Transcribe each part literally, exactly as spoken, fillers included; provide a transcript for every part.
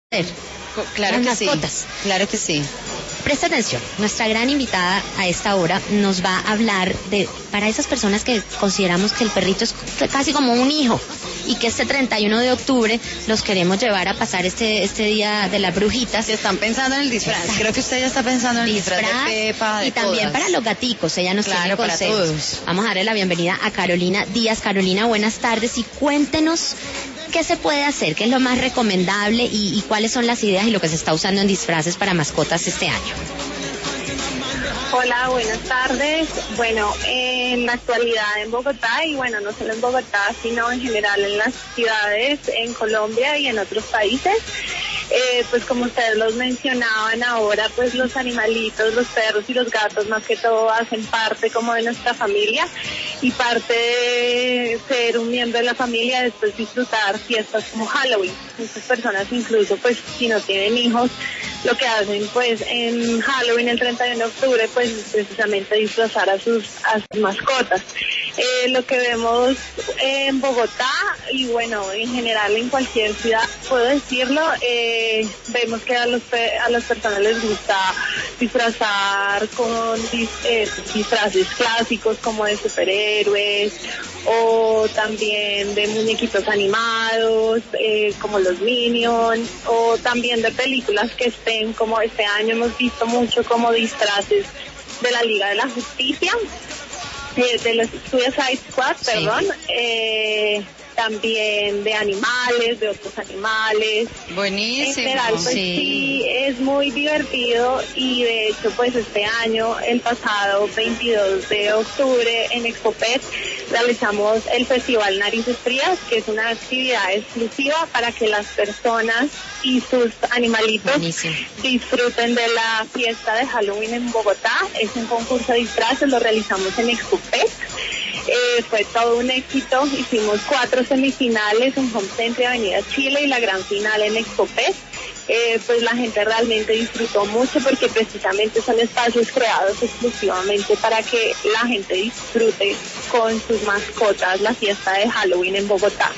Claro las que mascotas. sí, claro que sí. Presta atención, nuestra gran invitada a esta hora nos va a hablar de, para esas personas que consideramos que el perrito es casi como un hijo y que este treinta y uno de octubre los queremos llevar a pasar este este día de las brujitas. Si están pensando en el disfraz, exacto. Creo que usted ya está pensando en el disfraz, disfraz de Pepa, de y también todas. Para los gaticos, ella nos claro, tiene consejos. Para todos. Vamos a darle la bienvenida a Carolina Díaz. Carolina, buenas tardes y cuéntenos qué se puede hacer, qué es lo más recomendable y, y cuáles son las ideas y lo que se está usando en disfraces para mascotas este año. Hola, buenas tardes. Bueno, en la actualidad en Bogotá, y bueno, no solo en Bogotá, sino en general en las ciudades, en Colombia y en otros países, eh, pues como ustedes los mencionaban ahora, pues los animalitos, los perros y los gatos más que todo hacen parte como de nuestra familia y parte de ser un miembro de la familia, después disfrutar fiestas como Halloween. Muchas personas incluso, pues si no tienen hijos, lo que hacen pues en Halloween el treinta y uno de octubre pues precisamente disfrazar a sus, a sus mascotas. Eh, lo que vemos en Bogotá y bueno en general en cualquier ciudad, puedo decirlo, eh, vemos que a, los, a las personas les gusta disfrazar con dis, eh, disfraces clásicos como de superhéroes o también de muñequitos animados eh, como los Minions o también de películas que estén, como este año hemos visto mucho como disfraces de la Liga de la Justicia, eh, de los Suicide Squad, perdón, sí. eh, también de animales, de otros animales. Buenísimo. En general, pues sí. sí, es muy divertido y de hecho, pues este año, el pasado veintidós de octubre en Expopet, realizamos el Festival Narices Frías, que es una actividad exclusiva para que las personas y sus animalitos Buenísimo. disfruten de la fiesta de Halloween en Bogotá. Es un concurso de disfraces, lo realizamos en Expopet. Eh, fue todo un éxito, hicimos cuatro semifinales en Home Center, Avenida Chile y la gran final en Expopet. Eh, pues la gente realmente disfrutó mucho porque precisamente son espacios creados exclusivamente para que la gente disfrute con sus mascotas la fiesta de Halloween en Bogotá.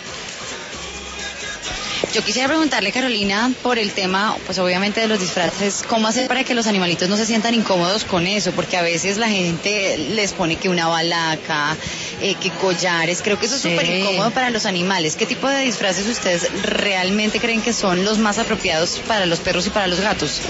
Yo quisiera preguntarle, Carolina, por el tema, pues obviamente de los disfraces, ¿cómo hacer para que los animalitos no se sientan incómodos con eso? Porque a veces la gente les pone que una balaca, eh, que collares, creo que eso es súper sí. incómodo para los animales. ¿Qué tipo de disfraces ustedes realmente creen que son los más apropiados para los perros y para los gatos?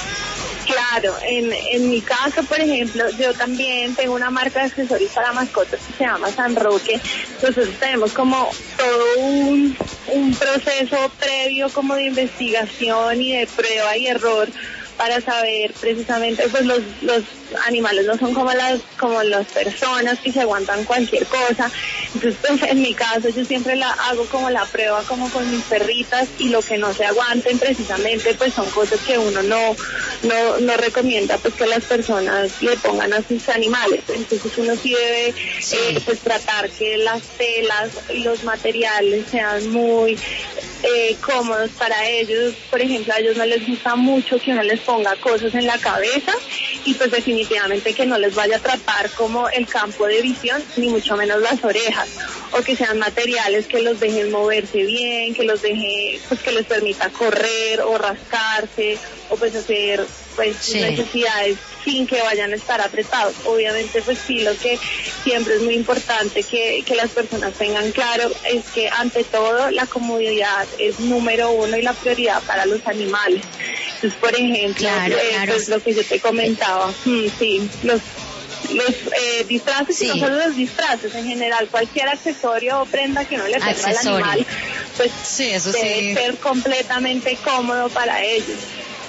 Claro, en, en mi caso, por ejemplo, yo también tengo una marca de accesorios para mascotas que se llama San Roque. Nosotros tenemos como todo un, un proceso previo como de investigación y de prueba y error para saber precisamente, pues los, los animales no son como las como las personas que se aguantan cualquier cosa. Entonces, pues en mi caso yo siempre la hago como la prueba como con mis perritas y lo que no se aguanten precisamente pues son cosas que uno no no no recomienda pues que las personas le pongan a sus animales. Entonces uno sí debe sí. Eh, pues tratar que las telas y los materiales sean muy eh, cómodos para ellos. Por ejemplo, a ellos no les gusta mucho que uno les ponga cosas en la cabeza y pues definitivamente que no les vaya a atrapar como el campo de visión, ni mucho menos las orejas, o que sean materiales que los dejen moverse bien, que los deje, pues que les permita correr o rascarse o pues hacer pues sí. necesidades sin que vayan a estar apretados. Obviamente pues sí, lo que siempre es muy importante que, que las personas tengan claro es que ante todo la comodidad es número uno y la prioridad para los animales. Entonces, por ejemplo, claro, eh, claro. pues lo que yo te comentaba, mm, sí, los los eh, disfraces sí. y no solo los disfraces, en general cualquier accesorio o prenda que no le ponga al animal, pues sí, eso debe sí. ser completamente cómodo para ellos.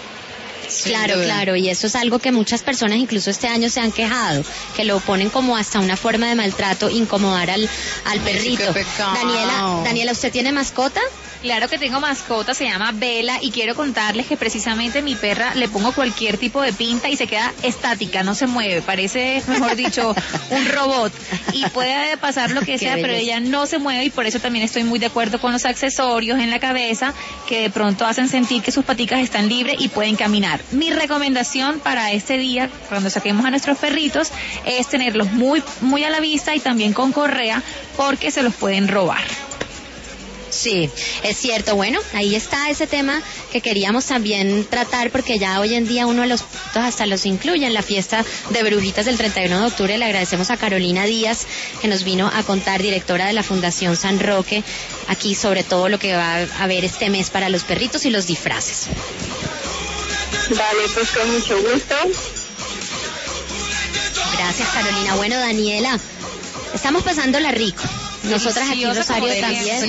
Sin claro, duda. Claro, y eso es algo que muchas personas incluso este año se han quejado, que lo ponen como hasta una forma de maltrato, incomodar al, al perrito. Sí, Daniela, Daniela, ¿usted tiene mascota? Claro que tengo mascota, se llama Bella y quiero contarles que precisamente mi perra le pongo cualquier tipo de pinta y se queda estática, no se mueve, parece, mejor dicho, un robot y puede pasar lo que sea, pero ella no se mueve y por eso también estoy muy de acuerdo con los accesorios en la cabeza que de pronto hacen sentir que sus paticas están libres y pueden caminar. Mi recomendación para este día, cuando saquemos a nuestros perritos, es tenerlos muy, muy a la vista y también con correa porque se los pueden robar. Sí, es cierto. Bueno, ahí está ese tema que queríamos también tratar, porque ya hoy en día uno de los hasta los incluye en la fiesta de brujitas del treinta y uno de octubre. Le agradecemos a Carolina Díaz, que nos vino a contar, directora de la Fundación San Roque, aquí sobre todo lo que va a haber este mes para los perritos y los disfraces. Vale, pues con mucho gusto. Gracias, Carolina. Bueno, Daniela, estamos pasándola rico. Nosotras aquí en Deliciosa, Rosario como también.